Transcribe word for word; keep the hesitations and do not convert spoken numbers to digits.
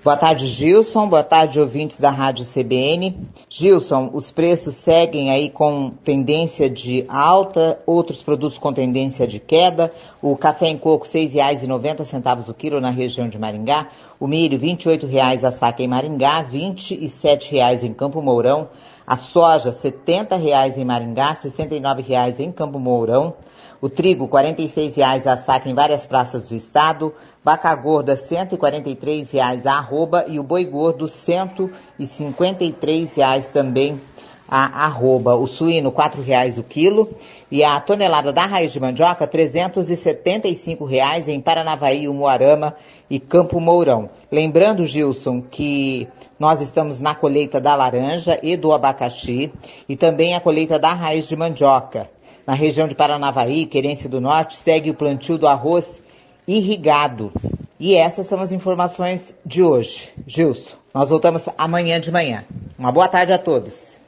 Boa tarde, Gilson. Boa tarde, ouvintes da Rádio C B N. Gilson, os preços seguem aí com tendência de alta, outros produtos com tendência de queda. O café em coco, seis reais e noventa centavos o quilo na região de Maringá. O milho, vinte e oito reais a saca em Maringá, vinte e sete reais em Campo Mourão. A soja, setenta reais em Maringá, sessenta e nove reais em Campo Mourão. O trigo, quarenta e seis reais a saca em várias praças do estado. Vaca gorda, cento e quarenta e três reais a arroba. E o boi gordo, cento e cinquenta e três reais também a arroba. O suíno, quatro reais o quilo. E a tonelada da raiz de mandioca, trezentos e setenta e cinco reais em Paranavaí, Umuarama e Campo Mourão. Lembrando, Gilson, que nós estamos na colheita da laranja e do abacaxi e também a colheita da raiz de mandioca. Na região de Paranavaí, Querência do Norte, segue o plantio do arroz irrigado. E essas são as informações de hoje. Gilson, nós voltamos amanhã de manhã. Uma boa tarde a todos.